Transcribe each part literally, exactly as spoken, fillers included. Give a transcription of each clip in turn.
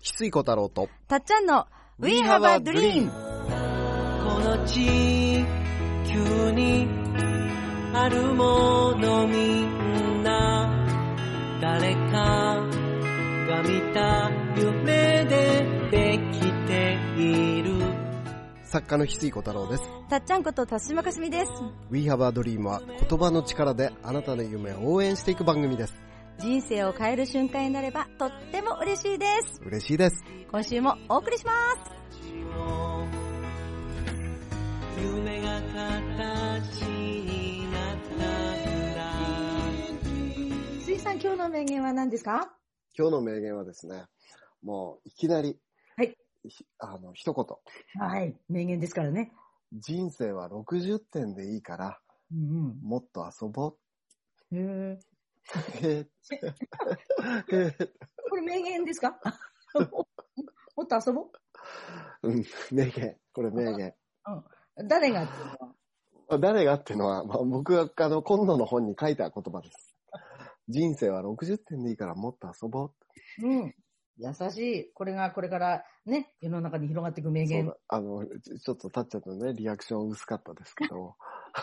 翡翠小太郎とたっちゃんの We have a dream。 この地球にあるものみんな誰かが見た夢でできている。 作家の翡翠小太郎です。 たっちゃんこと田島かすみです。 We have a dream は言葉の力であなたの夢を応援していく番組です。 人生を変える瞬間になればとっても嬉しいです。 嬉しいです。 今週もお送りします。 夢が形になったんだ。 水さん、今日の名言は何ですか？ 今日の名言はですね、もういきなり、 はい、 あの一言。 はい、名言ですからね。 人生はろくじゅってんでいいから、 うんうん、 もっと遊ぼう。 へーへこれ名言ですか？もっと遊ぼう、うん、名言。これ名言。 うん、誰がっていうのは誰がっていうのは、まあ、僕があの今度の本に書いた言葉です。人生はろくじゅってんでいいからもっと遊ぼう。 うん。優しい。これがこれからね、世の中に広がっていく名言。 そうだ、あの、ちょっとたっちゃんのね、リアクション薄かったですけど。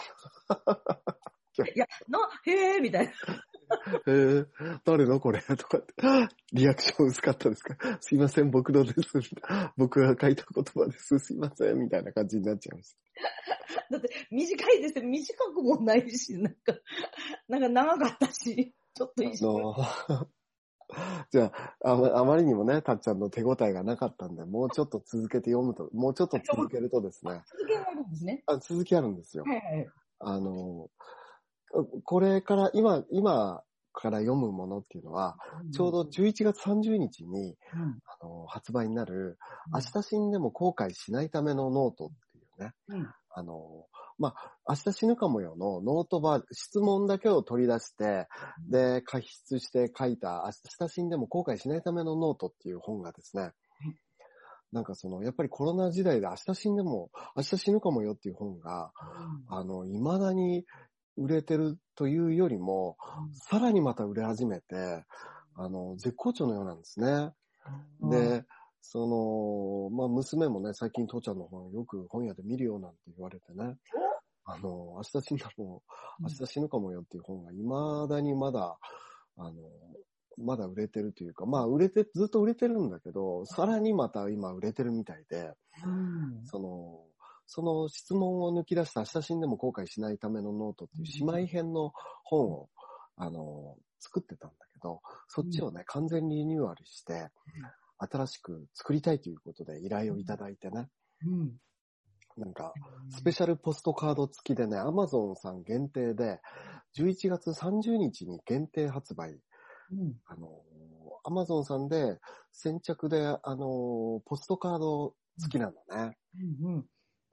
いや、の、へーみたいな。 えー、誰のこれとかって、リアクション薄かったですか？すいません、僕のです。僕が書いた言葉です。すいません、みたいな感じになっちゃいました。 だって短いですよ。短くもないし、なんか、なんか長かったし、ちょっと一緒。 じゃあ、あま、あまりにもね、たっちゃんの手応えがなかったんで、もうちょっと続けて読むと、もうちょっと続けるとですね。 続きがあるんですね。 あ、続きあるんですよ。 はいはい。 あの、これから、今、今から読むものっていうのは、うん、ちょうどじゅういちがつさんじゅうにちに、うん、あの発売になる、うん、明日死んでも後悔しないためのノートっていうね、うん、あの、まあ、明日死ぬかもよのノートバー、質問だけを取り出して、うん、で、加筆して書いた明日死んでも後悔しないためのノートっていう本がですね、うん、なんかその、やっぱりコロナ時代で明日死んでも、明日死ぬかもよっていう本が、うん、あの、未だに売れてるというよりも、うん、さらにまた売れ始めて、あの、絶好調のようなんですね。うん、で、その、まあ、娘もね、最近父ちゃんの本よく本屋で見るよなんて言われてね、あの、明日死んだも、明日死ぬかもよっていう本が未だにまだ、あの、まだ売れてるというか、まあ、売れて、ずっと売れてるんだけど、さらにまた今売れてるみたいで、うん、その、その質問を抜き出した明日死んでも後悔しないためのノートっていう姉妹編の本を、あの、作ってたんだけど、そっちをね、完全リニューアルして、新しく作りたいということで依頼をいただいてね。うん、なんか、スペシャルポストカード付きでね、Amazon さん限定で、じゅういちがつさんじゅうにちに限定発売。うん、あの、Amazon さんで先着で、あの、ポストカード付きなのね。うんうん、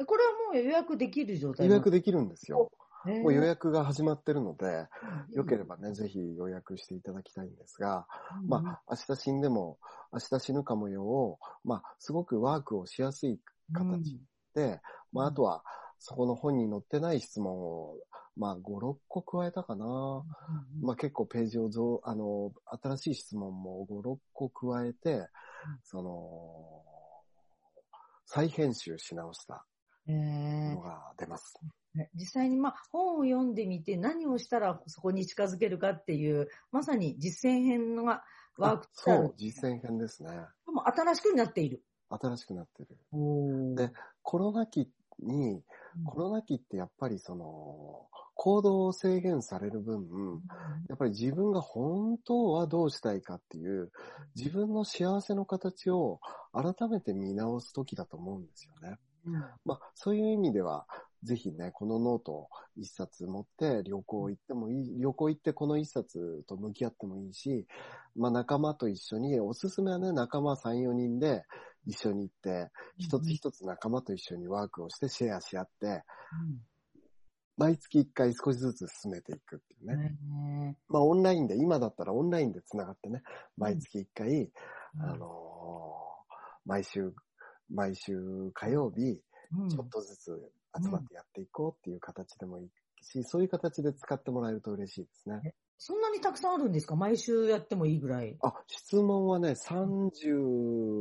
これはもう予約できる状態？予約できるんですよ。もう予約が始まってるので、よければね、ぜひ予約していただきたいんですが、うん、まあ、明日死んでも、明日死ぬかもよを、まあ、すごくワークをしやすい形で、うん、まあ、あとは、そこの本に載ってない質問を、まあ、ご、ろっこ加えたかな。うん、まあ、結構ページを増、あの、新しい質問もご、ろっこ加えて、その、再編集し直したのが出ます。 実際にまあ本を読んでみて何をしたらそこに近づけるかっていうまさに実践編のがワークってある。そう、実践編ですね。 でも新しくなっている。 新しくなってる。で、コロナ期に、コロナ期ってやっぱりその行動を制限される分、うん、やっぱり自分が本当はどうしたいかっていう自分の幸せの形を改めて見直す時だと思うんですよね。うん、まあそういう意味ではぜひね、このノートを一冊持って旅行行ってもいい、旅行行ってこの一冊と向き合ってもいいし、まあ仲間と一緒に、おすすめはね、仲間さん、よにんで一緒に行って、一つ一つ仲間と一緒にワークをしてシェアし合って、うん、毎月一回少しずつ進めていくっていうね。うん、まあオンラインで、今だったらオンラインでつながってね、毎月一回、うん、あのー、毎週、毎週火曜日、ちょっとずつ集まってやっていこうっていう形でもいいし、うん、そういう形で使ってもらえると嬉しいですね。 そんなにたくさんあるんですか？毎週やってもいいぐらい。 あ、質問はね、さんじゅ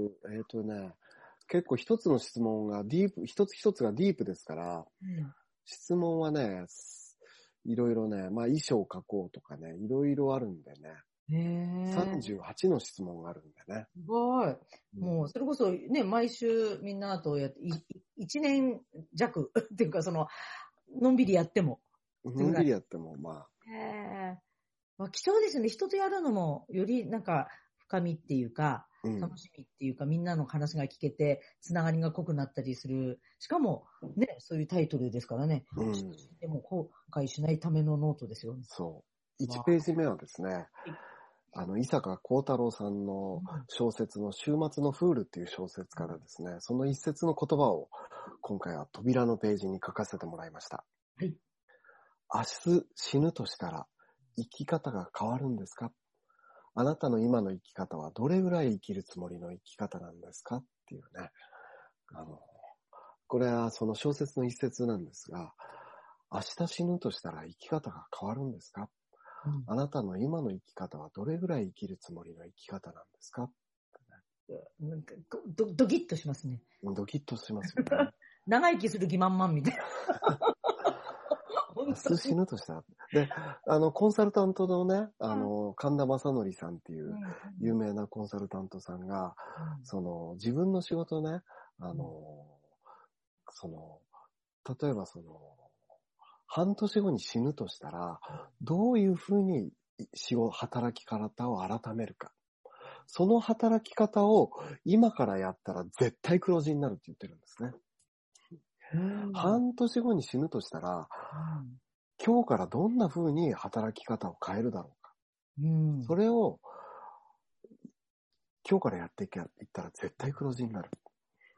えっとね、結構一つの質問がディープ、一つ一つがディープですから、うん、質問はね、いろいろね、まあ衣装を描こうとかね、いろいろあるんでね。 へさんじゅうはちの質問があるんでね。 すごい。もう、それこそね、毎週みんなとやって、いちねん弱っていうか、その、のんびりやっても。 のんびりやっても、まあ。へー。貴重ですね。人とやるのも、よりなんか、深みっていうか、楽しみっていうか、うん、みんなの話が聞けて、つながりが濃くなったりする。しかも、ね、そういうタイトルですからね。うん、でも、後悔しないためのノートですよね。 そう。いちページ目はですね、はい、あの、伊坂幸太郎さんの小説の週末のフールっていう小説からですね、その一節の言葉を今回は扉のページに書かせてもらいました。 はい。 明日死ぬとしたら生き方が変わるんですか？あなたの今の生き方はどれぐらい生きるつもりの生き方なんですかっていうね。あの、これはその小説の一節なんですが、明日死ぬとしたら生き方が変わるんですか？うん、あなたの今の生き方はどれぐらい生きるつもりの生き方なんですか？ なんか ド, ドキッとしますね。 ドキッとしますよね。 長生きする気満々みたいな。 明日死ぬとしたら。で、あの、コンサルタントのね、あの、神田正則さんっていう有名なコンサルタントさんが、うん、その、自分の仕事ね、あの、うん、その、例えばその、半年後に死ぬとしたら、どういうふうに仕事、働き方を改めるか。その働き方を今からやったら絶対黒字になるって言ってるんですね。うん、半年後に死ぬとしたら、うん、今日からどんな風に働き方を変えるだろうか。うん、それを今日からやっていったら絶対黒字になる。うん、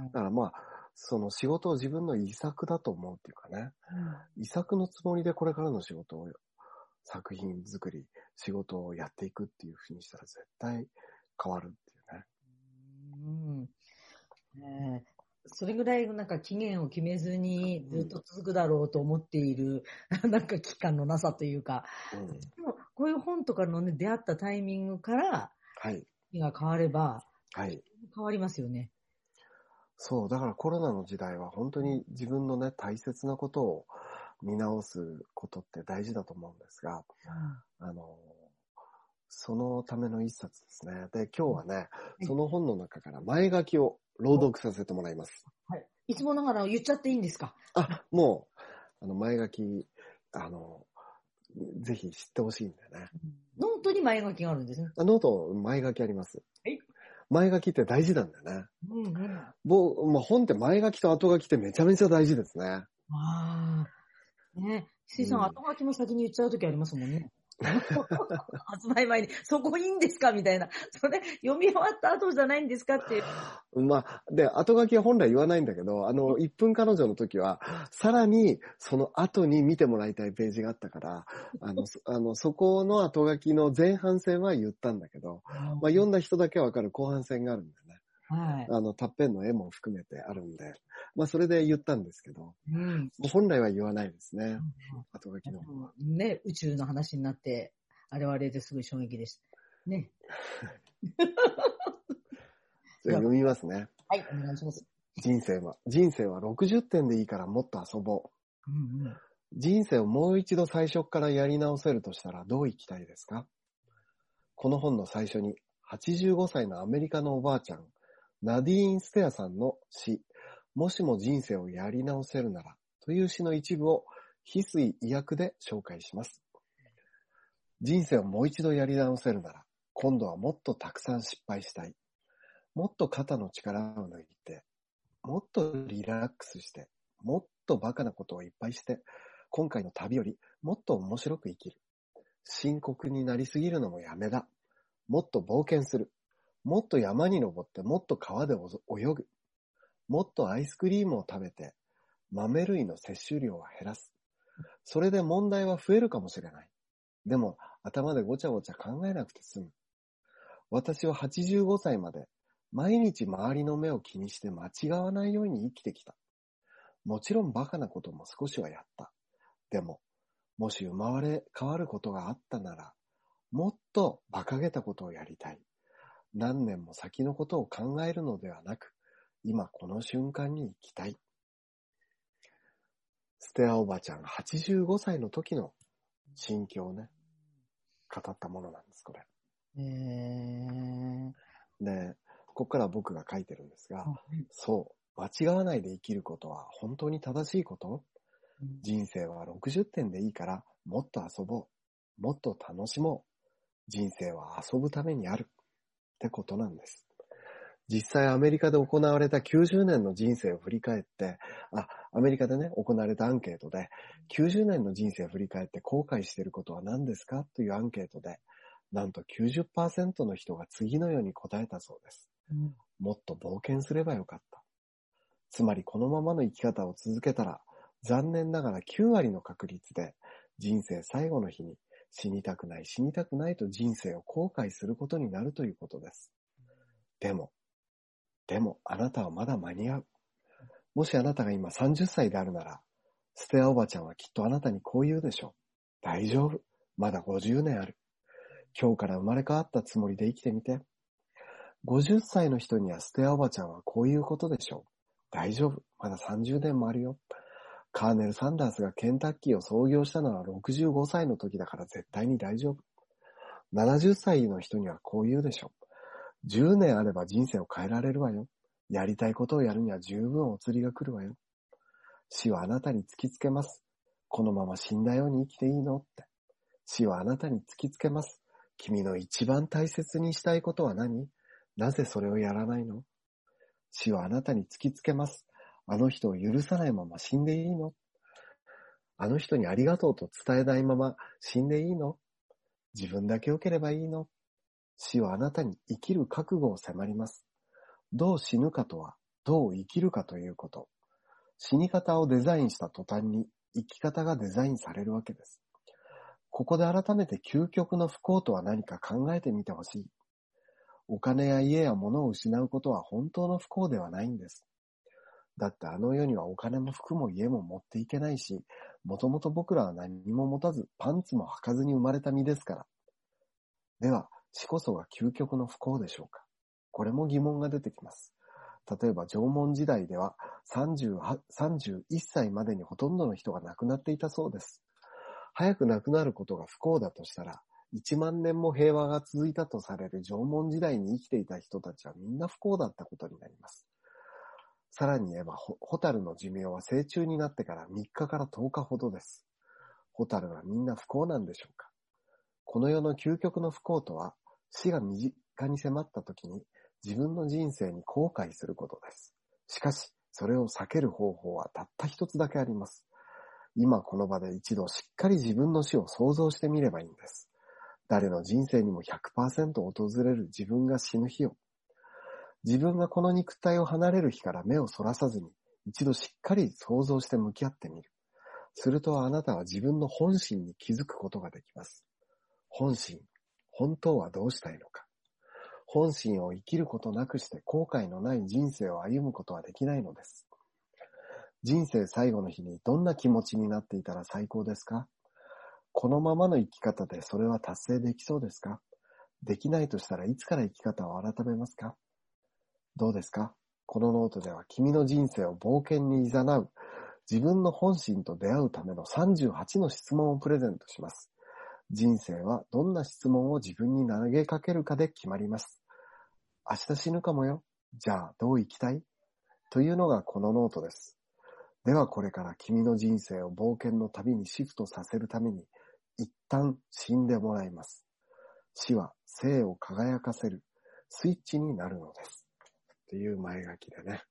だからまあ、その仕事を自分の遺作だと思うっていうかね、うん、遺作のつもりでこれからの仕事を、作品作り、仕事をやっていくっていう風にしたら絶対変わるっていうね。 うんえーそれぐらいなんか期限を決めずにずっと続くだろうと思っている、うん、なんか期間のなさというか、うん、でもこういう本とかのね、出会ったタイミングから、はい。が変われば、はい。変わりますよね。 そう、だからコロナの時代は本当に自分のね、大切なことを見直すことって大事だと思うんですが、うん、あの、そのための一冊ですね。で、今日はね、はい、その本の中から前書きを朗読させてもらいます。 はい。いつもながら言っちゃっていいんですか？ あ、もう、あの、前書き、あの、ぜひ知ってほしいんだよね。 ノートに前書きがあるんですね。 ノート、前書きあります。 はい。 前書きって大事なんだよね。 うんうん。 僕、まあ、本って前書きと後書きってめちゃめちゃ大事ですね。ああ。ね。石井さん、うん、後書きも先に言っちゃうときありますもんね。発売前に、そこいいんですかみたいな。それ、読み終わった後じゃないんですかっていう。 まあ、で、後書きは本来言わないんだけど、あの、いっぷん彼女の時は、さらに、その後に見てもらいたいページがあったから、あの、あのそこの後書きの前半戦は言ったんだけど、まあ、読んだ人だけわかる後半戦があるんだよね。はい。あの、たっぺんの絵も含めてあるんで、まあ、それで言ったんですけど、うん、本来は言わないですね。うん、後書きの。 ね、宇宙の話になって、あれはあれですごい衝撃でした。ね。 じゃあ読みますね。 はい、お願いします。 人生は、人生はろくじゅってんでいいからもっと遊ぼう。うんうん、人生をもう一度最初からやり直せるとしたらどう生きたいですか？この本の最初に、はちじゅうごさいのアメリカのおばあちゃん、ナディーン・ステアさんの詩、もしも人生をやり直せるならという詩の一部を翡翠意訳で紹介します。人生をもう一度やり直せるなら、今度はもっとたくさん失敗したい。もっと肩の力を抜いて、もっとリラックスして、もっとバカなことをいっぱいして、今回の旅よりもっと面白く生きる。深刻になりすぎるのもやめだ。もっと冒険する。もっと山に登ってもっと川で泳ぐ。もっとアイスクリームを食べて豆類の摂取量を減らす。それで問題は増えるかもしれない。でも頭でごちゃごちゃ考えなくて済む。私ははちじゅうごさいまで毎日周りの目を気にして間違わないように生きてきた。もちろんバカなことも少しはやった。でももし生まれ変わることがあったならもっと馬鹿げたことをやりたい。 何年も先のことを考えるのではなく、今この瞬間に生きたい。ステアおばちゃんはちじゅうごさいの時の心境をね、語ったものなんです、これ。 へー。 で、ここから僕が書いてるんですが、 うんそう、間違わないで生きることは本当に正しいこと？ うん人生はろくじゅってんでいいから、もっと遊ぼう。もっと楽しもう。人生は遊ぶためにある。ってことなんです。実際アメリカで行われたきゅうじゅうねんの人生を振り返って、あ、アメリカでね、行われたアンケートで、きゅうじゅうねんの人生を振り返って後悔していることは何ですかというアンケートで、なんと きゅうじゅっパーセント の人が次のように答えたそうです。 うんもっと冒険すればよかった。つまりこのままの生き方を続けたら、残念ながらきゅうわりの確率で人生最後の日に死にたくない死にたくないと人生を後悔することになるということです。でも、でもあなたはまだ間に合う。もしあなたが今さんじゅっさいであるなら、ステアおばちゃんはきっとあなたにこう言うでしょう。大丈夫。まだごじゅうねんある。今日から生まれ変わったつもりで生きてみて。ごじゅっさいの人にはステアおばちゃんはこういうことでしょう。大丈夫。まださんじゅうねんもあるよ。カーネル・サンダースがケンタッキーを創業したのはろくじゅうごさいの時だから絶対に大丈夫。ななじゅっさいの人にはこう言うでしょう。じゅうねんあれば人生を変えられるわよ。やりたいことをやるには十分お釣りが来るわよ。死はあなたに突きつけます。このまま死んだように生きていいのって。死はあなたに突きつけます。君の一番大切にしたいことは何？なぜそれをやらないの？死はあなたに突きつけます。あの人を許さないまま死んでいいの？あの人にありがとうと伝えないまま死んでいいの？自分だけ良ければいいの？死はあなたに生きる覚悟を迫ります。どう死ぬかとは、どう生きるかということ。死に方をデザインした途端に生き方がデザインされるわけです。ここで改めて究極の不幸とは何か考えてみてほしい。お金や家や物を失うことは本当の不幸ではないんです。だってあの世にはお金も服も家も持っていけないし、もともと僕らは何も持たずパンツも履かずに生まれた身ですから。では、死こそが究極の不幸でしょうか。これも疑問が出てきます。例えば縄文時代ではさんじゅうはち、さんじゅういっさいまでにほとんどの人が亡くなっていたそうです。早く亡くなることが不幸だとしたら、いちまんねんも平和が続いたとされる縄文時代に生きていた人たちはみんな不幸だったことになります。さらに言えば、ホタルの寿命は成虫になってからみっかからとおかほどです。ホタルはみんな不幸なんでしょうか。この世の究極の不幸とは、死が身近に迫った時に自分の人生に後悔することです。しかし、それを避ける方法はたった一つだけあります。今この場で一度しっかり自分の死を想像してみればいいんです。誰の人生にも ひゃくパーセント 訪れる自分が死ぬ日を。自分がこの肉体を離れる日から目をそらさずに、一度しっかり想像して向き合ってみる。するとあなたは自分の本心に気づくことができます。本心、本当はどうしたいのか。本心を生きることなくして後悔のない人生を歩むことはできないのです。人生最後の日にどんな気持ちになっていたら最高ですか？このままの生き方でそれは達成できそうですか？できないとしたらいつから生き方を改めますか？どうですか？このノートでは君の人生を冒険に誘う自分の本心と出会うためのさんじゅうはちの質問をプレゼントします。人生はどんな質問を自分に投げかけるかで決まります。明日死ぬかもよ。じゃあどう生きたい？というのがこのノートです。ではこれから君の人生を冒険の旅にシフトさせるために一旦死んでもらいます。死は生を輝かせるスイッチになるのです。っていう前書きでね。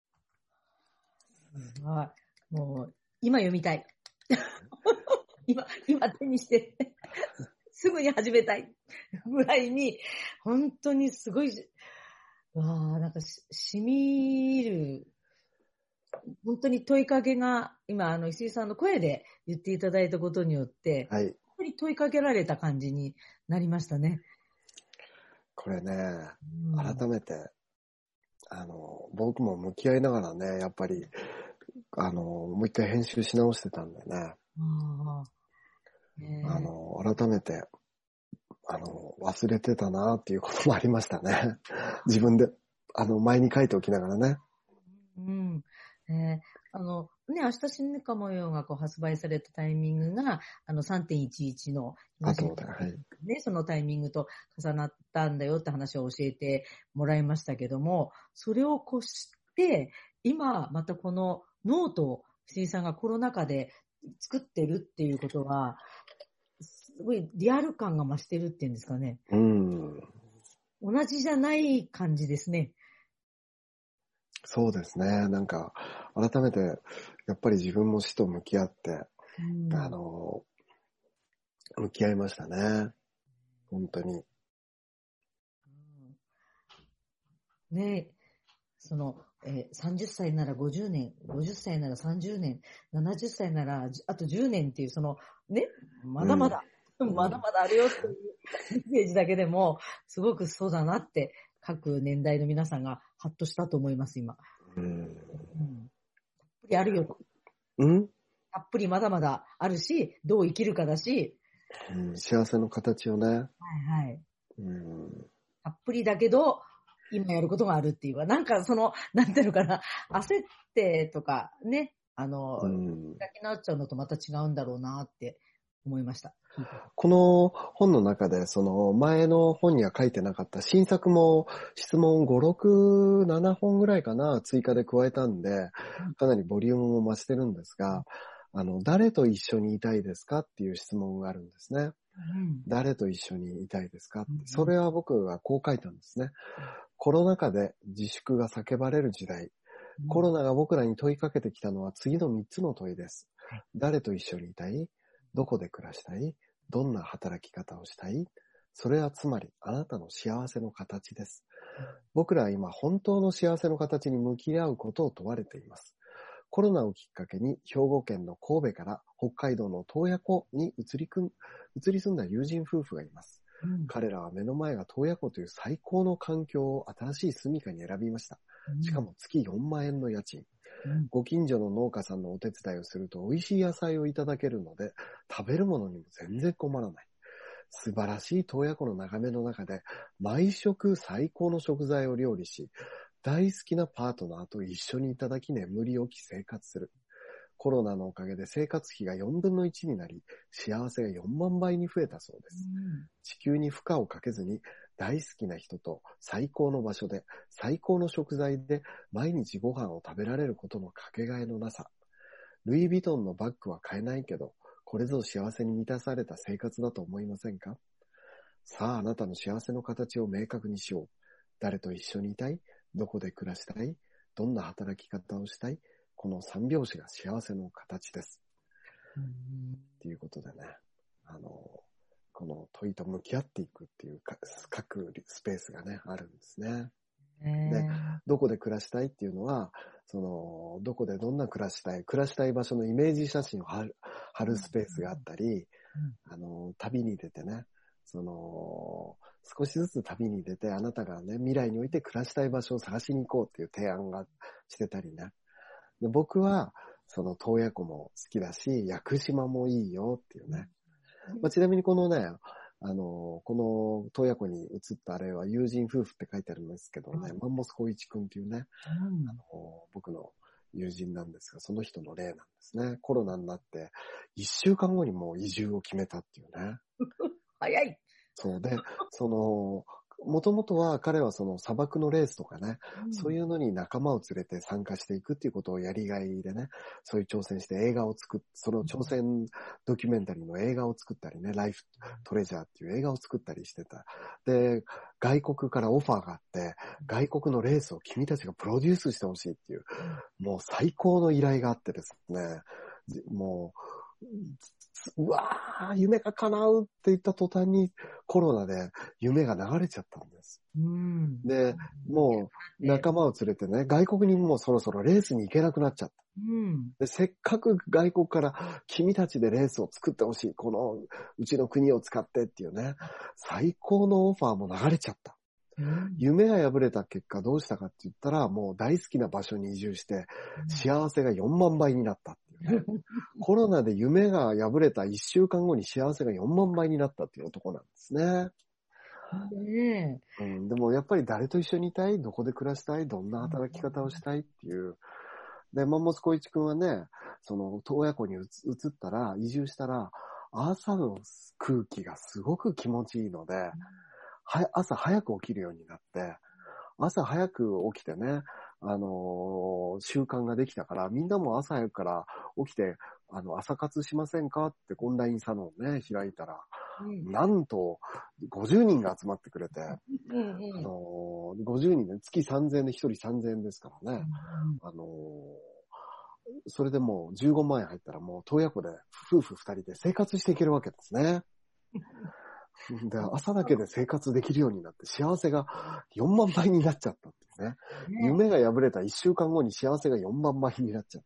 すごい。もう、今読みたい。今、今手にして、すぐに始めたいぐらいに、本当にすごい、わー、なんかし、しみる、本当に問いかけが、今、あの、石井さんの声で言っていただいたことによって、 はい。 本当に問いかけられた感じになりましたね。 これね、 うん、 改めて、あの、僕も向き合いながらね、やっぱり、あの、もう一回編集し直してたんでね。 あ, ねあの、改めて、 あの、忘れてたなっていうこともありましたね。自分で、あの、前に書いておきながらね。 うん。えー、あの、ね、明日死ぬかもよがこう発売されたタイミングが、あの さんてんいちいち の、 あとで、はい。 ね、そのタイミングと重なったんだよって話を教えてもらいましたけども、それを越して、今またこのノートを藤井さんがコロナ禍で作ってるっていうことは、すごいリアル感が増してるっていうんですかね。 うん。 同じじゃない感じですね。 そうですね。なんか、改めて、やっぱり自分も死と向き合って、うん、あの、向き合いましたね。本当に。 うん、ねえ、その、えー、さんじゅっさいならごじゅうねん、ごじゅっさいならさんじゅうねん、ななじゅっさいならあとじゅうねんっていう、その、ね、まだまだ、うん、まだまだあるよっていうメッセージだけでも、すごくそうだなって、各年代の皆さんがハッとしたと思います、今。うん。うん、たっぷりあるよと。 うん？ たっぷりまだまだあるし、どう生きるかだし。 うん、幸せの形をね。はいはい。うん、たっぷりだけど、今やることがあるっていうか、なんかその、なんていうのかな、焦ってとかね、あの、開き直っちゃうのとまた違うんだろうなって思いました。 この本の中で、その前の本には書いてなかった新作も質問ご、ろく、ななほんぐらいかな、追加で加えたんで、かなりボリュームも増してるんですが、あの、誰と一緒にいたいですかっていう質問があるんですね。うん、誰と一緒にいたいですかって。それは僕がこう書いたんですね。コロナ禍で自粛が叫ばれる時代。コロナが僕らに問いかけてきたのは次のみっつの問いです。誰と一緒にいたい？どこで暮らしたい？どんな働き方をしたい？それはつまりあなたの幸せの形です。僕らは今本当の幸せの形に向き合うことを問われています。コロナをきっかけに兵庫県の神戸から北海道の洞爺湖に移りくん、移り住んだ友人夫婦がいます。うん、彼らは目の前が洞爺湖という最高の環境を新しい住処に選びました。しかも月よんまんえんの家賃。うん、ご近所の農家さんのお手伝いをすると美味しい野菜をいただけるので、食べるものにも全然困らない。素晴らしい洞爺湖の眺めの中で、毎食最高の食材を料理し、大好きなパートナーと一緒にいただき眠り起き生活する。コロナのおかげで生活費がよんぶんのいちになり、幸せがよんまんばいに増えたそうです。うん、地球に負荷をかけずに大好きな人と最高の場所で最高の食材で毎日ご飯を食べられることのかけがえのなさ。ルイ・ヴィトンのバッグは買えないけど、これぞ幸せに満たされた生活だと思いませんか？さあ、あなたの幸せの形を明確にしよう。誰と一緒にいたい？どこで暮らしたい？どんな働き方をしたい？この三拍子が幸せの形です。うん、っていうことでね、あの、この問いと向き合っていくっていうか、各スペースがね、あるんですね。で、どこで暮らしたいっていうのは、その、どこでどんな暮らしたい、暮らしたい場所のイメージ写真を貼る、貼るスペースがあったり、あの、旅に出てね、その、少しずつ旅に出て、あなたがね、未来において暮らしたい場所を探しに行こうっていう提案がしてたりね。で、僕は、その、洞爺湖も好きだし、屋久島もいいよっていうね。まあ、ちなみにこのね、あの、この洞爺湖に移ったあれは友人夫婦って書いてあるんですけどね、マンモス光一くんっていうね、うん、あの、僕の友人なんですが、その人の例なんですね。コロナになって、一週間後にもう移住を決めたっていうね。 早い。 そうで、その、もともとは彼はその砂漠のレースとかね、うん、そういうのに仲間を連れて参加していくっていうことをやりがいでね、そういう挑戦して映画を作っ、その挑戦ドキュメンタリーの映画を作ったりね、ライフトレジャーっていう映画を作ったりしてた。で、外国からオファーがあって、外国のレースを君たちがプロデュースしてほしいっていう、もう最高の依頼があってですね、もう、うわー、夢が叶うって言った途端にコロナで夢が流れちゃったんです。うん、で、もう仲間を連れてね、外国にもうそろそろレースに行けなくなっちゃった。うん、で、せっかく外国から君たちでレースを作ってほしい。このうちの国を使ってっていうね、最高のオファーも流れちゃった。うん、夢が破れた結果どうしたかって言ったら、もう大好きな場所に移住して、幸せがよんまんばいになったっていう。 ね。コロナで夢が破れたいっしゅうかんごに幸せがよんまんばいになったっていう男なんですね。 ねうん、でもやっぱり誰と一緒にいたい、どこで暮らしたい、どんな働き方をしたいっていう。で、マンモス小一くんはね、その、洞爺湖に移ったら、移住したら、朝の空気がすごく気持ちいいので、は朝早く起きるようになって、朝早く起きてね、あのー、習慣ができたから、みんなも朝早くから起きて、あの、朝活しませんかってオンラインサロンをね、開いたら、うん、なんと、ごじゅうにんが集まってくれて、うんうん、あのー、ごじゅうにんで月さんぜんえんでひとりさんぜんえんですからね、うんうん、あのー、それでもうじゅうごまんえん入ったらもう洞爺湖で夫婦ふたりで生活していけるわけですね。で、朝だけで生活できるようになって幸せがよんまんばいになっちゃったってね。ね、夢が破れたいっしゅうかんごに幸せがよんまんばいになっちゃった。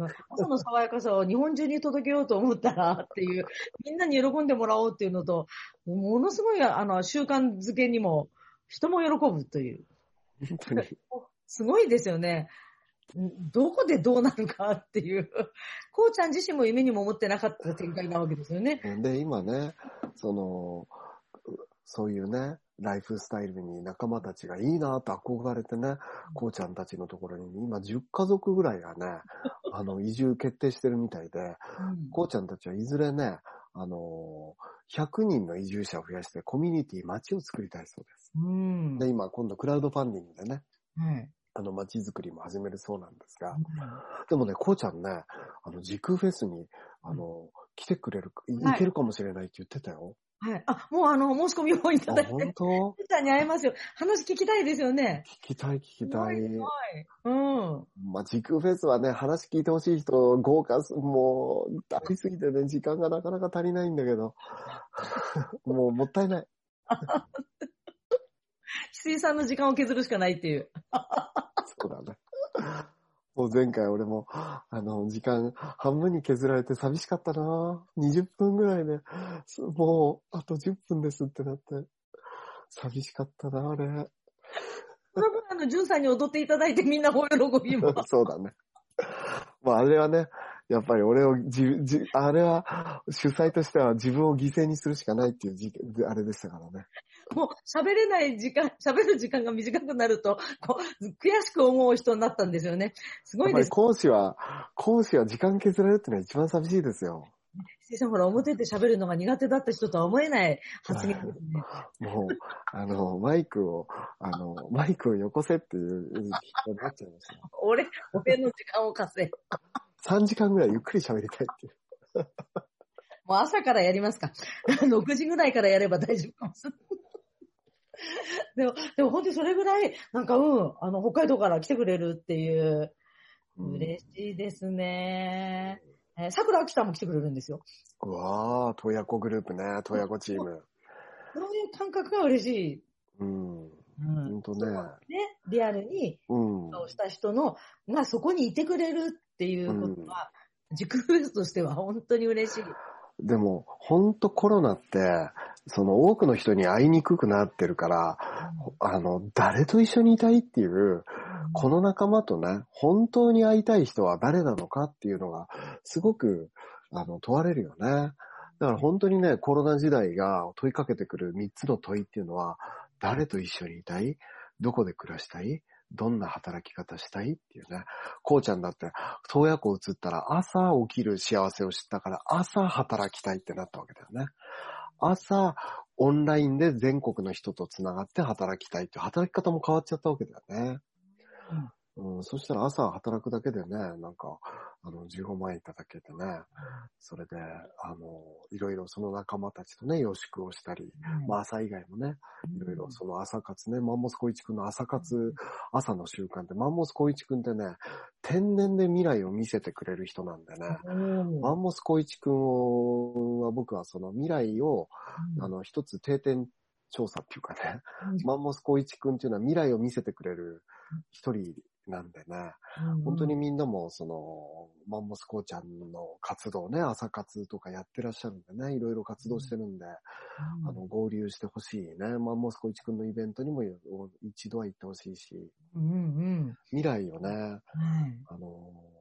朝の爽やかさを日本中に届けようと思ったらっていう、みんなに喜んでもらおうっていうのと、ものすごいあの習慣づけにも人も喜ぶという。 本当に。 すごいですよね。どこでどうなるかっていう。こうちゃん自身も夢にも思ってなかった展開なわけですよね。 で、今ね、その、そういうね、ライフスタイルに仲間たちがいいなと憧れてね、こうちゃんたちのところに今じゅっかぞくぐらいがね、あの、移住決定してるみたいで、うん、こうちゃんたちはいずれね、あの、ひゃくにんの移住者を増やしてコミュニティ、街を作りたいそうです。うん、で、今今度クラウドファンディングでね、うんあの、街づくりも始めるそうなんですが、うん、でもね、こうちゃんね、あの、時空フェスに、あの、うん、来てくれる、行けるかもしれないって言ってたよ。 はい。あ、もうあの、申し込みをいただいて。 本当？ こうちゃんに会えますよ。話聞きたいですよね。 聞きたい、聞きたい。 はい。うん。 まあ、時空フェスはね、話聞いてほしい人、豪華す、もう、ありすぎてね、時間がなかなか足りないんだけど、もうもったいない。 翡翠さんの時間を削るしかないっていう。 そうだね。もう前回俺も、あの、時間半分に削られて寂しかったなにじゅっぷんぐらいで、もう、あとじゅっぷんですってなって、寂しかったなあれ。 その分、あの、ジュンさんに踊っていただいてみんなお喜びも。 そうだね。まあ、あれはね、やっぱり俺をじ、じ、あれは、主催としては自分を犠牲にするしかないっていうじ、あれでしたからね。 もう喋れない時間、喋る時間が短くなると、こう悔しく思う人になったんですよね。すごいです。 やっぱり講師は、講師は時間削られるってのは一番寂しいですよ。 石井さんほら、表で喋るのが苦手だった人とは思えない発言ですね。 もう、あの、マイクを、あの、マイクをよこせっていう人になっちゃいました。 俺、俺の時間を貸せ。 さんじかんぐらいゆっくり喋りたいっていう。 もう朝からやりますか。ろくじぐらいからやれば大丈夫かもしれない。でも、でも本当にそれぐらい、なんか、うん、あの、北海道から来てくれるっていう、嬉しいですね。うん、えー、桜明さんも来てくれるんですよ。 うわぁ、洞爺湖グループね、洞爺湖チーム。 そういう感覚が嬉しい。 うん。うん。ほんとね。ね、 リアルに、そうした人の、がそこにいてくれるっていうことは、うん、時空フェスとしては本当に嬉しい。 でも、ほんとコロナって、その多くの人に会いにくくなってるから、うん、あの、誰と一緒にいたいっていう、うん、この仲間とね、本当に会いたい人は誰なのかっていうのが、すごく、あの、問われるよね。だから本当にね、コロナ時代が問いかけてくるみっつの問いっていうのは、誰と一緒にいたい？どこで暮らしたい？どんな働き方したいっていうね。こうちゃんだって、洞爺湖移ったら朝起きる幸せを知ったから朝働きたいってなったわけだよね。朝、オンラインで全国の人とつながって働きたいっていう働き方も変わっちゃったわけだよね。うんうん、そしたら朝働くだけでね、なんか、あの、じゅうごまんえんいただけてね、それで、あの、いろいろその仲間たちとね、予祝をしたり、うん、まあ朝以外もね、いろいろその朝活ね、マンモス小一くんの朝活、朝の習慣って、マンモス小一くんってね、天然で未来を見せてくれる人なんでね、うん、マンモス小一くんは僕はその未来を、うん、あの、一つ定点調査っていうかね、うん、マンモス小一くんっていうのは未来を見せてくれる一人なんでね、うん、本当にみんなもその、マンモスこうちゃんの活動ね、朝活とかやってらっしゃるんでね、いろいろ活動してるんで、うん、あの、合流してほしいね。マンモスこいちくんのイベントにも一度は行ってほしいし、うんうん、未来をね、うん、あの、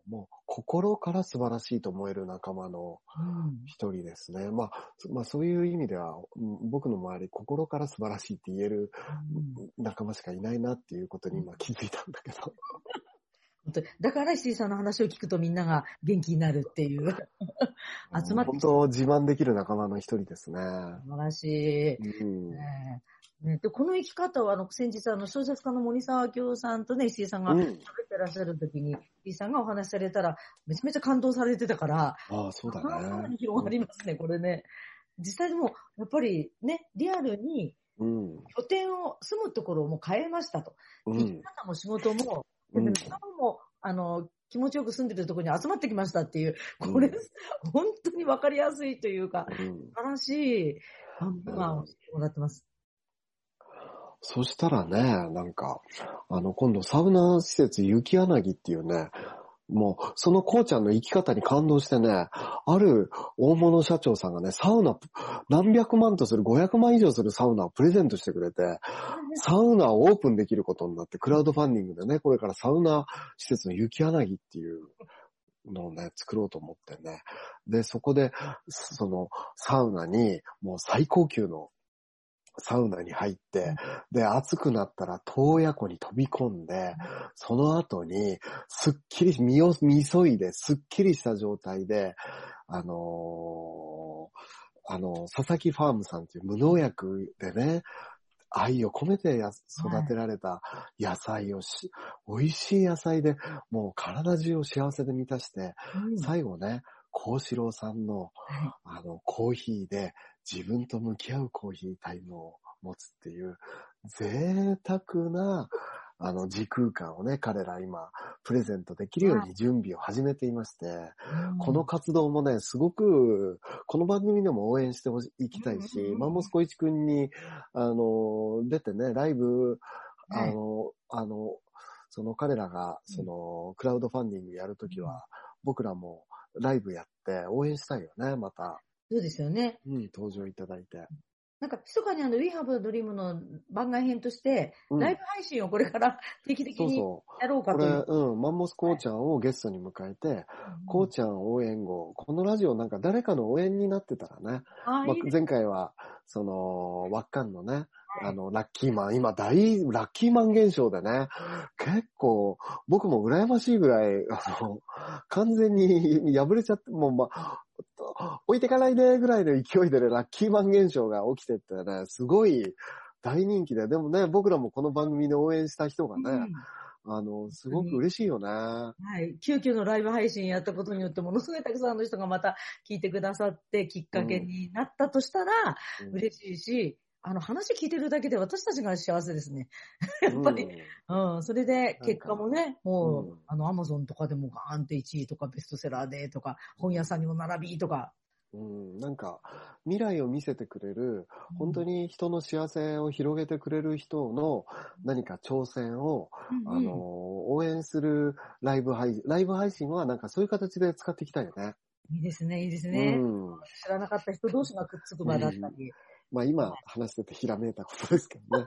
もう心から素晴らしいと思える仲間の一人ですね。うん、まあ、まあそういう意味では、僕の周り、心から素晴らしいって言える仲間しかいないなっていうことに今気づいたんだけど。 だから石井さんの話を聞くとみんなが元気になるっていう。集まって。 本当自慢できる仲間の一人ですね。 素晴らしい。うんねね、でこの生き方は、あの、先日、あの、小説家の森沢京さんとね、石井さんが喋ってらっしゃるときに、うん、石井さんがお話しされたら、めちゃめちゃ感動されてたから、 ああ、そうだね。 さらに広がりますね、これね。実際でも、やっぱりね、リアルに、拠点を、住むところをもう変えましたと。うん、生き方も仕事も、でも、仲間も、あの、気持ちよく住んでるところに集まってきましたっていう、これ、うん、本当にわかりやすいというか、うん、素晴らしい、まあ、教えてもらってます。 そしたらね、なんか、あの、今度サウナ施設雪柳っていうね、もう、そのこうちゃんの生き方に感動してね、ある大物社長さんがね、サウナ、何百万とする、ごひゃくまん以上するサウナをプレゼントしてくれて、サウナをオープンできることになって、クラウドファンディングでね、これからサウナ施設の雪柳っていうのをね、作ろうと思ってね。で、そこで、その、サウナに、もう最高級の、サウナに入って、で、暑くなったら洞爺湖に飛び込んで、その後に、すっきり、身を、身そいで、すっきりした状態で、あのー、あの、佐々木ファームさんっていう無農薬でね、愛を込めてや育てられた野菜をし、美味しい野菜で、もう体中を幸せで満たして、うん、最後ね、幸四郎さんの、あの、コーヒーで自分と向き合うコーヒータイムを持つっていう、贅沢な、あの、時空間をね、彼ら今、プレゼントできるように準備を始めていまして、うん、この活動もね、すごく、この番組でも応援していきたいし、うん、マンモス小一くんに、あの、出てね、ライブ、あの、あの、その彼らが、その、クラウドファンディングやるときは、僕らもライブやって応援したいよね、また。 そうですよね。 うん、登場いただいて。 なんか、密かにあの、We Have a Dream の番外編として、うん、ライブ配信をこれから定期的にやろうかという。 そうそう。これ、うん、マンモスこうちゃんをゲストに迎えて、はい、こうちゃん応援後、このラジオなんか誰かの応援になってたらね、まあ、前回は、その、ワッカンのね、あの、ラッキーマン、今大、ラッキーマン現象でね、結構、僕も羨ましいぐらい、あの、完全に破れちゃって、もう、ま、置いてかないでぐらいの勢いでね、ラッキーマン現象が起きてってね、すごい大人気で、でもね、僕らもこの番組で応援した人がね、うん、あの、すごく嬉しいよね。 はい。急遽のライブ配信やったことによって、ものすごいたくさんの人がまた聞いてくださって、きっかけになったとしたら、嬉しいし、うん、あの、話聞いてるだけで私たちが幸せですね。やっぱり、うん。うん。それで、結果もね、もう、うん、あの、アマゾンとかでもガーンっていちいとかベストセラーでとか、本屋さんにも並びとか。 うん。なんか、未来を見せてくれる、本当に人の幸せを広げてくれる人の何か挑戦を、うん、あの、応援するライブ配信、ライブ配信はなんかそういう形で使っていきたいよね。 いいですね、いいですね。うん、知らなかった人同士がくっつく場だったり。うんまあ今話しててひらめいたことですけどね。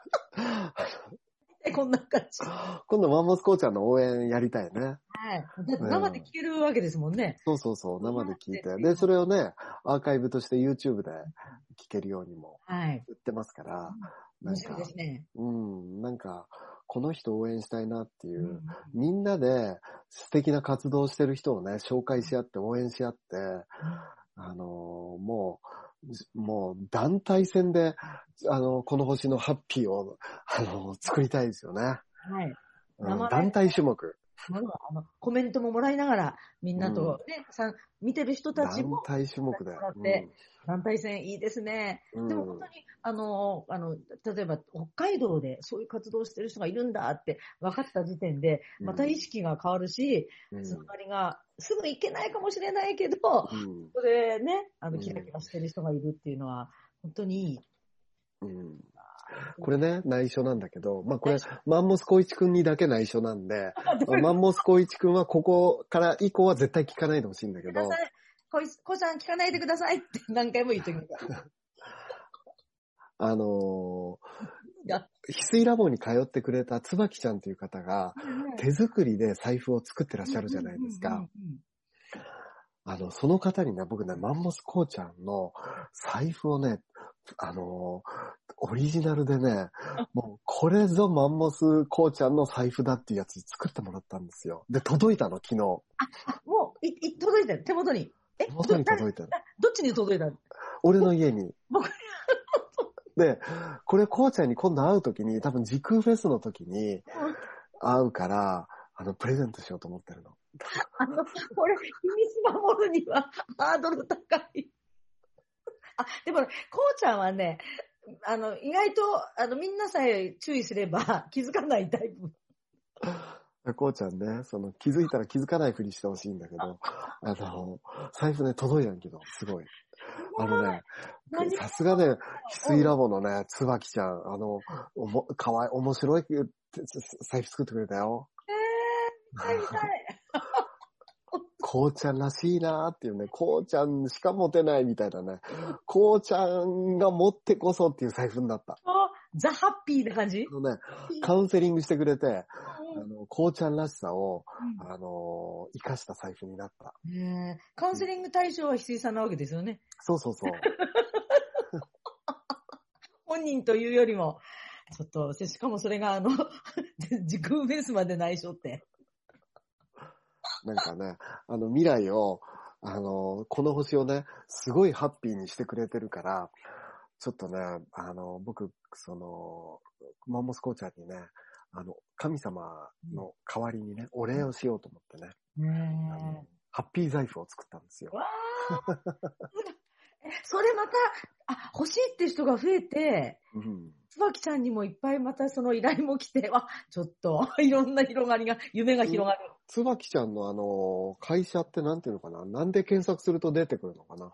こんな感じ。 今度マンモスこうちゃんの応援やりたいね。 はい。生で聞けるわけですもんね。 そうそうそう、生で聞いて。で、それをね、アーカイブとして YouTube で聞けるようにも売ってますから。はい、 なんか、ですね、 うん、なんか、この人応援したいなっていう、うん、みんなで素敵な活動してる人をね、紹介し合って応援し合って、うん、あのー、もう、もう団体戦で、あの、この星のハッピーを、あの、作りたいですよね。はい。うん、団体種目。 あの、コメントももらいながら、みんなとね、うん、さ見てる人たちも。 団体種目で。 うん、団体戦いいですね。うん、でも本当に、あの、あの、例えば北海道でそういう活動をしてる人がいるんだって分かった時点で、また意識が変わるし、つながりがすぐ行けないかもしれないけど、うん、それね、あの、キラキラしてる人がいるっていうのは、本当にいい。 うんこれね、内緒なんだけど、まあこれ、マンモス小一くんにだけ内緒なんで、マンモス小一くんはここから以降は絶対聞かないでほしいんだけど。 こい、こさん聞かないでくださいって何回も言ってみた。 あのー、 が。 翡翠ラボに通ってくれた椿ちゃんという方が、手作りで財布を作ってらっしゃるじゃないですか。あの、その方にね、僕ね、マンモスこうちゃんの財布をね、あの、オリジナルでね、もうこれぞマンモスこうちゃんの財布だっていうやつ作ってもらったんですよ。で、届いたの、昨日。 あ、もう、い、い、届いたよ、手元に。え、 手元に届いたの。 どっちに届いたの？ 俺の家に。 僕で、これこうちゃんに今度会うときに、多分時空フェスの時に会うから、あの、プレゼントしようと思ってるの。 あの、これ、秘密守るにはハードル高い。あ、でも、こうちゃんはね、あの、意外と、あの、みんなさえ注意すれば気づかないタイプ。 こうちゃんね、その気づいたら気づかないふりしてほしいんだけど、あの、財布ね、届いたんけど、すごい。あのね、さすがね、翡翠ラボのね、椿ちゃん、あの、おも、かわいい、面白い財布作ってくれたよ。 えー、見たい見たい。 こうちゃんらしいなーっていうね、こうちゃんしか持てないみたいなね、こうちゃんが持ってこそっていう財布になった。 ザ・ハッピーな感じ？ あのね、カウンセリングしてくれて、あの、こうちゃんらしさを、うん、あの、活かした財布になった。 へー、カウンセリング対象は翡翠さんなわけですよね。 そうそうそう。 本人というよりも、ちょっと、しかもそれがあの、時空ベースまで内緒って。 なんかね、あの未来を、あの、この星をね、すごいハッピーにしてくれてるから、ちょっとね、あの、僕、その、マンモスコーチャーにね、あの、神様の代わりにね、お礼をしようと思ってね、 うん、 あのハッピー財布を作ったんですよ。 わそれまた、あ、欲しいって人が増えて、うん、椿ちゃんにもいっぱいまたその依頼も来て、わ、ちょっと、いろんな広がりが、夢が広がる。 椿ちゃんのあの、会社ってなんていうのかな？なんで検索すると出てくるのかな？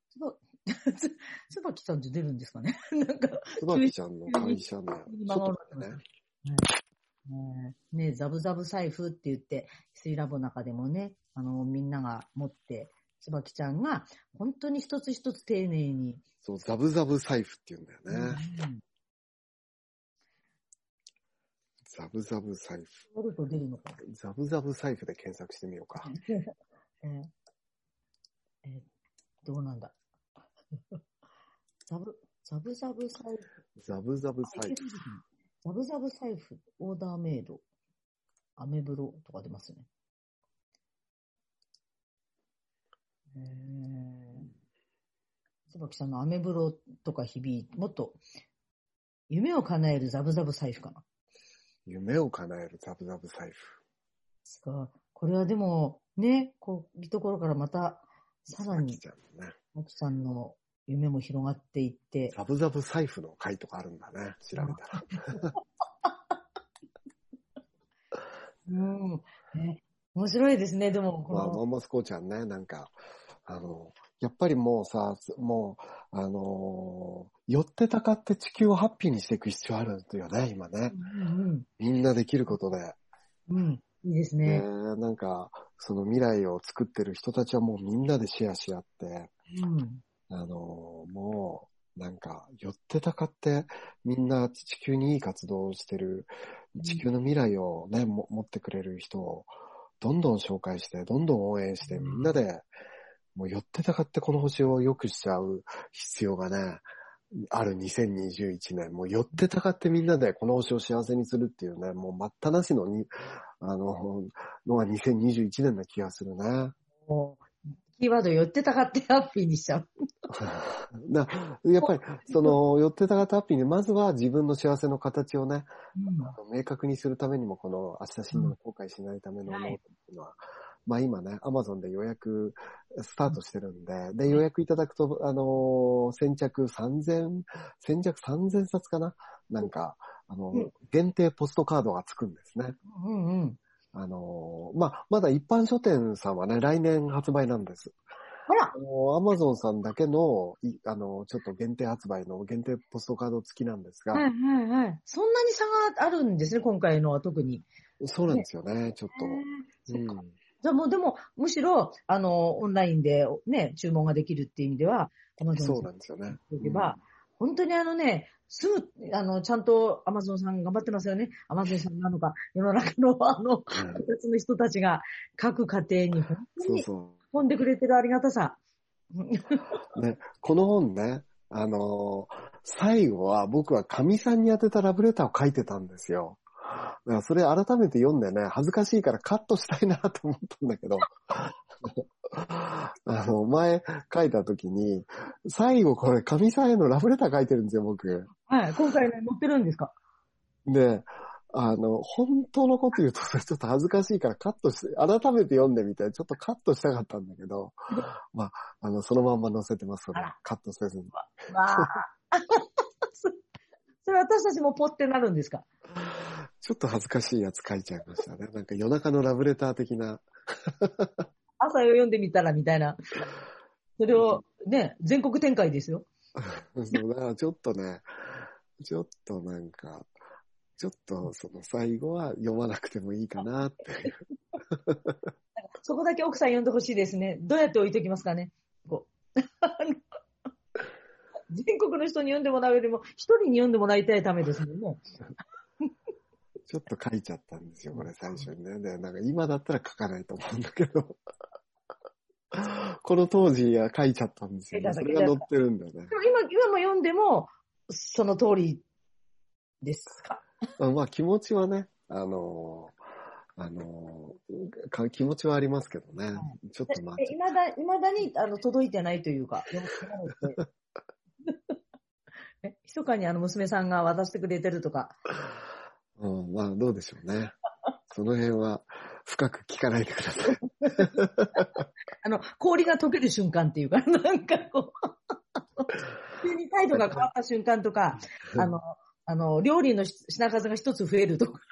つばきちゃんって出るんですかね。なんか。 つばきちゃんの会社ね。ちょっと待ってね。 ねね、ザブザブ財布って言って、翡翠ラボの中でもね、あの、みんなが持って、つばきちゃんが、本当に一つ一つ丁寧に。 そう、ザブザブ財布って言うんだよね。うん、ザブザブ財布。 取ると出るのか。 ザブザブ財布で検索してみようか。 えーえー、どうなんだ。ザブ、ザブザブ財布。 ザブザブ財布。 ザブザブ財布、オーダーメイド、アメブロとか出ますね。へー。椿さんのアメブロとか響いて、もっと、夢を叶えるザブザブ財布かな。 夢を叶えるザブザブ財布。 ですか。これはでも、ね、こういうところからまた、さらに、奥さんの夢も広がっていって。 ザブザブ財布の回とかあるんだね。調べたら。 うん。ね、面白いですね、でも。 まあ、マンモスコーちゃんね、なんか、あの、やっぱりもうさ、もう、あのー、寄ってたかって地球をハッピーにしていく必要あるよね、今ね。うんうん、みんなできることで。 うん。いいですね。 なんか、その未来を作ってる人たちはもうみんなでシェアし合って、うん、あの、もう、なんか、寄ってたかって、みんな地球にいい活動をしてる、地球の未来をね、も持ってくれる人を、どんどん紹介して、どんどん応援して、みんなで、もう寄ってたかってこの星を良くしちゃう必要がね、あるにせんにじゅういちねん、もう寄ってたかってみんなでこの星を幸せにするっていうね、もう待ったなしのに、あの、のがにせんにじゅういちねんな気がするね。 もうキーワード寄ってたかってハッピーにしちゃう。 だやっぱり、その、寄ってたかってハッピーに、まずは自分の幸せの形をね、うん、明確にするためにも、この明日死んでも後悔しないためのノートっていうのは、はい、まあ今ね、アマゾンで予約スタートしてるんで、で、予約いただくと、あの、先着さんぜん、先着さんぜんさつかななんか、あの、うん、限定ポストカードがつくんですね。 うんうん。 あの、まあ、まだ一般書店さんはね、来年発売なんです。 あらあの、アマゾンさんだけの、あの、ちょっと限定発売の限定ポストカード付きなんですが。 はいはいはい。そんなに差があるんですね、今回のは特に。 そうなんですよね、ねちょっと。うん。 じゃあもうでも、むしろ、あの、オンラインでね、注文ができるっていう意味では、 そうなんですよね。 うん、本当にあのね、 すぐ、あの、ちゃんとアマゾンさん頑張ってますよね。アマゾンさんなのか、世の中のあの、別の人たちが各家庭に本当に飛んでくれてるありがたさ。 ね、この本ね、あのー、最後は僕は神さんに宛てたラブレターを書いてたんですよ。だからそれ改めて読んでね、恥ずかしいからカットしたいなと思ったんだけど、あの、前書いた時に、最後これ神さんへのラブレター書いてるんですよ、僕。 はい、今回ね、載ってるんですか？ で、あの、本当のこと言うとちょっと恥ずかしいからカットして、改めて読んでみて、ちょっとカットしたかったんだけど、まあ、あの、そのまんま載せてます、それ。カットせずに。 わあ。それ私たちもポってなるんですか？ ちょっと恥ずかしいやつ書いちゃいましたね。なんか夜中のラブレター的な。 朝を読んでみたらみたいな。それをね、全国展開ですよ。 そうだからちょっとね、ちょっとなんか、ちょっとその最後は読まなくてもいいかなっていう。 そこだけ奥さん読んでほしいですね。どうやって置いておきますかね。こう全国の人に読んでもらうよりも、一人に読んでもらいたいためですもんね。 ちょっと書いちゃったんですよ、これ最初にね。で、なんか今だったら書かないと思うんだけど。この当時は書いちゃったんですよね。それが載ってるんだよね。 でも今、今も読んでも、その通りですか？ まあ気持ちはね、あのー、あのー、か気持ちはありますけどね。はい、ちょっと待って。 いまだ、いまだにあの届いてないというか、え、密かにあの娘さんが渡してくれてるとか。 うん、まあどうでしょうね。その辺は深く聞かないでください。 あの、氷が溶ける瞬間っていうか、なんかこう、急に態度が変わった瞬間とか、あの、あの、料理の品数が一つ増えるとか、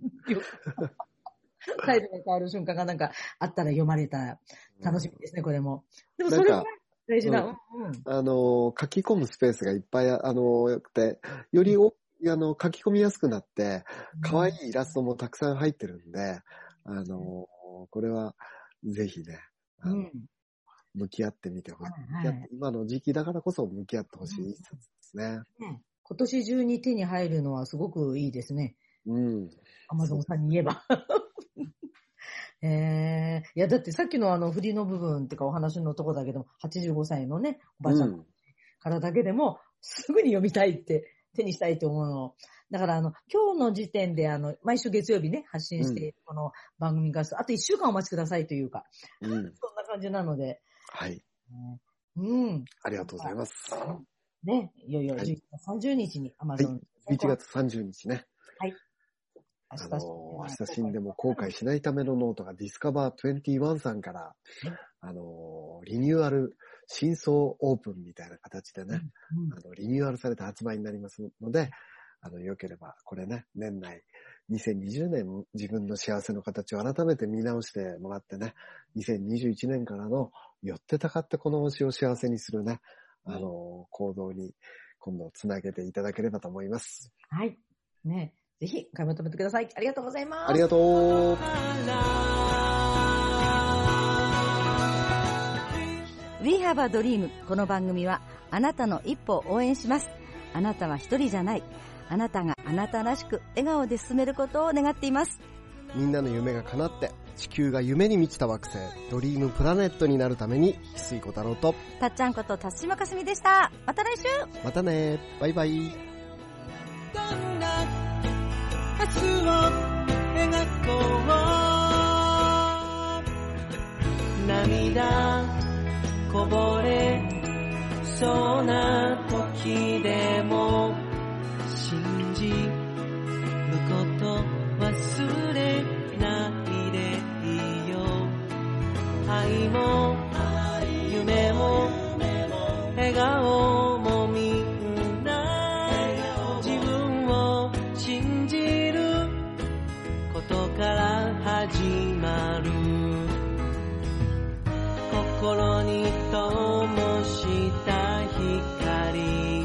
態度が変わる瞬間がなんかあったら読まれたら楽しみですね、これも。でもそれが大事な。うんうん、あの、 書き込むスペースがいっぱい、あの、よくて、よりお、あの、書き込みやすくなって、可愛いイラストもたくさん入ってるんで、あの、これはぜひね、あの、うん、向き合ってみてほしい、はいはい。今の時期だからこそ向き合ってほしい一冊ですね、 うんうん。今年中に手に入るのはすごくいいですね。 うん。 アマゾンさんに言えば。えー、いや、だってさっきのあの振りの部分ってかお話のとこだけども、はちじゅうごさいのね、おばあちゃんからだけでも、すぐに読みたいって、手にしたいと思うの。だからあの、今日の時点であの、毎週月曜日ね、発信して、この番組が、あといっしゅうかんお待ちくださいというか、うん、そんな感じなので。 はい。 うん。 ありがとうございます。 ね、いよいよじゅういちがつさんじゅうにちに Amazon、はい。じゅういちがつさんじゅうにちね。 はい。 あのー、明日死んでも後悔しないためのノートがディスカバーにじゅういちさんから、あのー、リニューアル、新装オープンみたいな形でね、うんうん、あのリニューアルされた発売になりますので、あの、良ければ、これね、年内、にせんにじゅうねん自分の幸せの形を改めて見直してもらってね、にせんにじゅういちねんからの寄ってたかってこの推しを幸せにするね、あの、行動に今度つなげていただければと思います。 はい。ね、ぜひ買い求めてください。ありがとうございます。 ありがとう。 We have a dream。 この番組はあなたの一歩を応援します。あなたは一人じゃない。あなたがあなたらしく笑顔で進めることを願っています。 みんなの夢が叶って地球が夢に満ちた惑星ドリームプラネットになるために、翡翠小太郎とたっちゃんこと辰島かすみでした。また来週。 またね。バイバイ。 どんな明日を描こう。涙こぼれそうな時でも信じること忘れないでいいよ。愛も夢も笑顔もみんな自分を信じることから始まる。心に灯した光、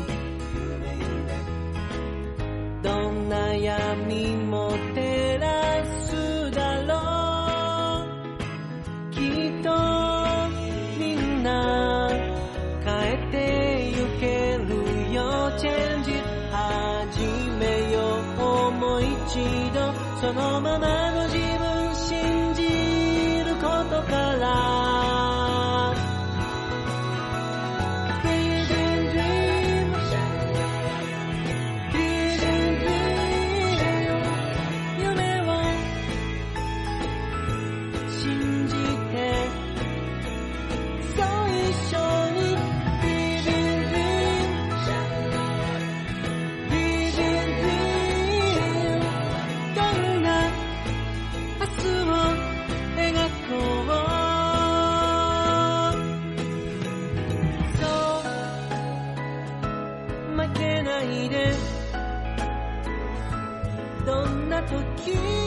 どんな闇も照らすだろう。きっとみんな変えてゆけるよ。 Change it ないでどんな時